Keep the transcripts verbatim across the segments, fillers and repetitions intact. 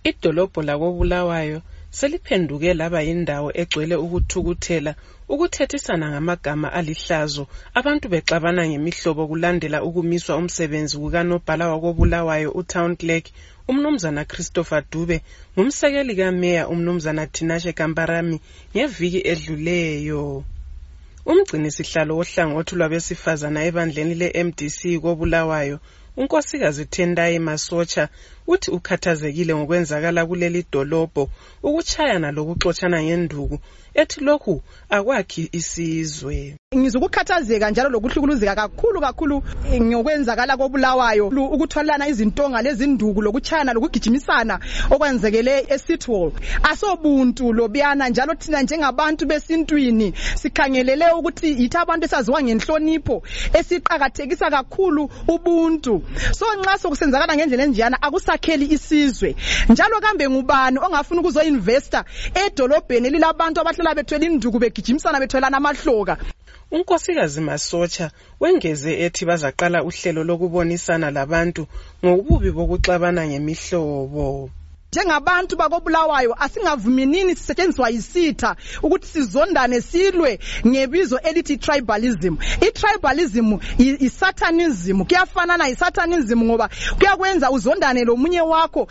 Idolobho lakoBulawayo seliphenduke laba yindawo egcwele ukuthukuthela, ukuthethisana ngamagama alihlazo, abantu bexabana ngemihlobo kulandela ukumiswa umsebenzi kukanobhala wakoBulawayo uTown Clerk umnumzana Christopher Dube ngumsekeli kaMeya umnumzana Tinashe Kamparami ngeviki edluleyo. Umgcini sihlalo wohlangothi lwabesifazana ebandleni le-M D C koBulawayo unkosikazi Tendai Masocha uthi ukhathazekile ngokwenzakala kuleli dolobho, ukuchayana lokuxotshana ngenduku, ethi lokhu akwakhi isizwe. Ngizokukhathazeka njalo lokuhlukuluzeka kakhulu kakhulu ngokwenzakala koBulawayo, ukutholana izintonga lezinduku lokuchayana lokugijimisana okwenzekele eSitwall. Asobuntu lobiyana njalo thina njengabantu besintwini sikhangelele ukuthi yithi abantu esaziwa ngenhlonipho esiqhakathekisa kakhulu ubuntu. So nxa sokusenzakala ngendlela enjiyana akusakheli isizwe. Njalo kambe ngubani ongafuna ukuzoinvesta edolobheni lilabantu abahlala bethwele induku begijimisana betholana amahloka. Unkosikazi Masocha wengeze ethi bazaqala uhlelo lokubonisana labantu ngobubi bokuxabana ngemihlobo. Njengabantu bakoBulawayo asingavuminini sisetshenziswa yisitha ukuthi sizondane silwe ngebizo elithi tribalism. I-tribalism i-satanism, kuyafanana i-satanism ngoba kuyakwenza uzondane lomunye wakho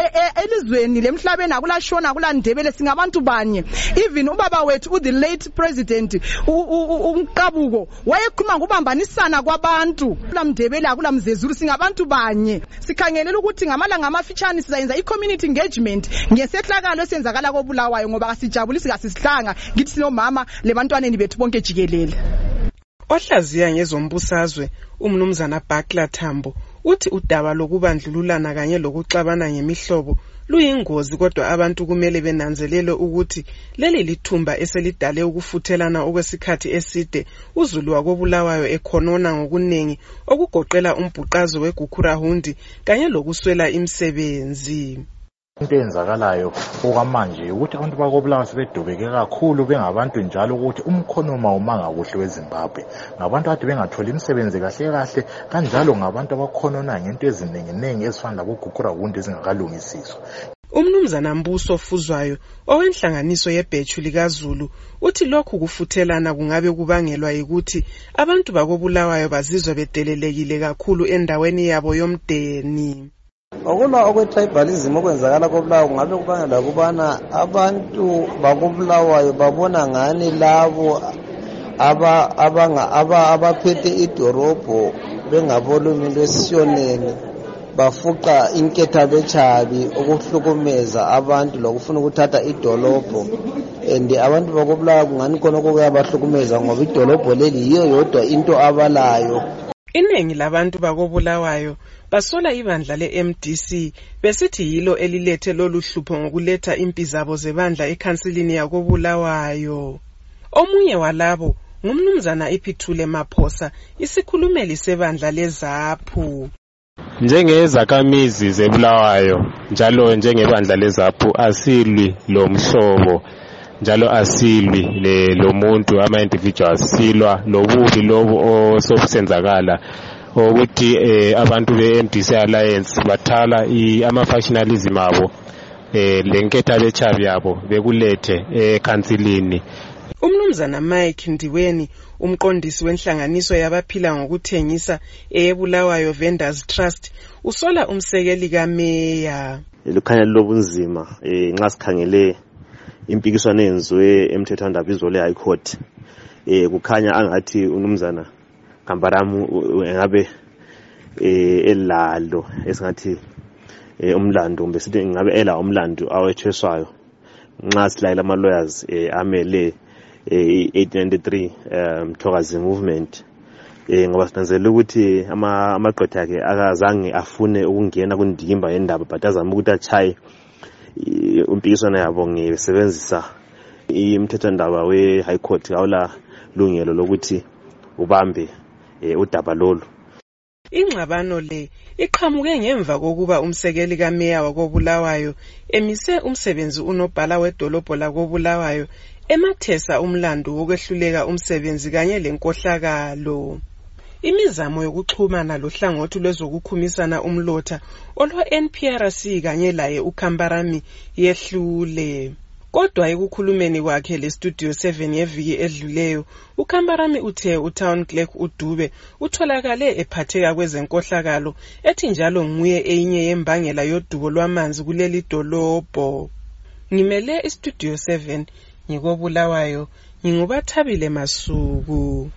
elizweni lemhlabeni akulashona akulandebele singabantu banye. Even ubaba wethu u the late president uNkabuko wayekhuluma ngokubambanisana kwabantu. Kulamdebele akulamzezulu singabantu banye. Sikhangelela ukuthi ngamalanga amafitshane sizayenza i-community engagement ngesehlakalo esenzakala koBulawayo ngoba kasijabulisi kasisihlanga ngithi sinomama lebantwaneni bethu bonke jikelele. Ohlaziya ngezombusazwe umnumzana Bakla Tambo uthi udaba lokubandlululana kanye lokuxabana ngemihlobo luyingozi, kodwa abantu kumele benanzelele ukuthi leli lithumba eselidale ukufuthelana okwesikhathi eside uZulu wakoBulawayo ekhonona ngokunengi okugoqela umbhuqazo weGukurahundi kanye lokuswela imisebenzi. Into eyenzakalayo okwamanje ukuthi abantu bakoBulawayo sebedubeke kakhulu bengabantu njalo ukuthi umkhonoma umanga kuhle weZimbabwe, ngabantu ade bengatholi imisebenzi kahle kahle, kanjalo ngabantu abakhonona ngento eziningi ezifana laboGukurahundi ezingakalungisiswa. Umnumzana Mbuso Fuzwayo owenhlanganiso yebhechu likaZulu uthi lokhu kufuthelana kungabe kubangelwa ukuthi abantu bakoBulawayo bazizwa bedelelekile kakhulu endaweni yabo yomdeni. Okula okwe-tribalism okwenzakala koBulawayo kungabe kubangela ukubana abantu bakoBulawayo babona ngani labo abaphethe idorobho bengabolumi lwesiyoneni bafuqa inketha bechabi okuhlukumeza abantu lokufuna ukuthatha idolobho, and abantu bakoBulawayo kungani khona okuyabahlukumeza ngoba idolobho leli yiyo yodwa into abalayo. Iningi labantu bakoBulawayo basola ibandla le-M D C besithi yilo elilethe lolu hlupho ngokuletha impi zabo zebandla ekhansilini yakoBulawayo. Omunye walabo ngumnumzana iPhithule Maphosa, isikhulumeli sebandla leZAPU. Njengezakhamizi zeBulawayo njalo njengebandla leZAPU asilwi lo mhlobo njalo asilwi le lo muntu ama individuals, silwa lobubi lobo osobusenzakala ukuthi eh, abantu be-M D C Alliance bathala ama factionalism abo eh, lenketha bechabi yabo bekulethe ekhansilini. Umnumzana Mike Ndiweni umqondisi wenhlanganiso yabaphila ngokuthengisa eyeBulawayo Vendors Trust usola umsekeli kaMeya. Lukhanya lobunzima eh nxa sikhangele impikiswano enziwe emthethwandaba izole High Court, eh kukhanya angathi umnumzana Kamparami engabe eh elalo esingathi eh umlando kumbe sithi ngabe ela umlando awetheswayo nxa silayela ama lawyers eh amele eh eight ninety-three um Thokazi movement, eh ngoba sinanzela ukuthi ama amaqotha akhe akazange afune ukungena kundimba yendaba but azama ukuthi achaye umpikiswano yabo ngesebenzisa imthethwandaba we High Court awula lungelo lokuthi ubambe udaba lolu. Ingxabano le iqhamuke ngemva kokuba umsekeli kaMeya wakoBulawayo emise umsebenzi unobhala wedolobho lakoBulawayo emathesa umlando wokwehluleka umsebenzi kanye lenkohlakalo. imizamo yokuxhumana lohlangothi lwezokukhumisana umlotha olwa-N P R C kanye laye uKhambarami yehlule. Kodwa ekukhulumeni kwakhe le-Studio seven yeviki edluleyo, uKhambarami uthe uTown Clerk uDube utholakale ephatheka kwezenkohlakalo ethi njalo nguye enye yembangela yodubo lwamanzi kuleli dolobho. Ngimele iStudio seven ngikobulawayo, ngingubathabile Masuku.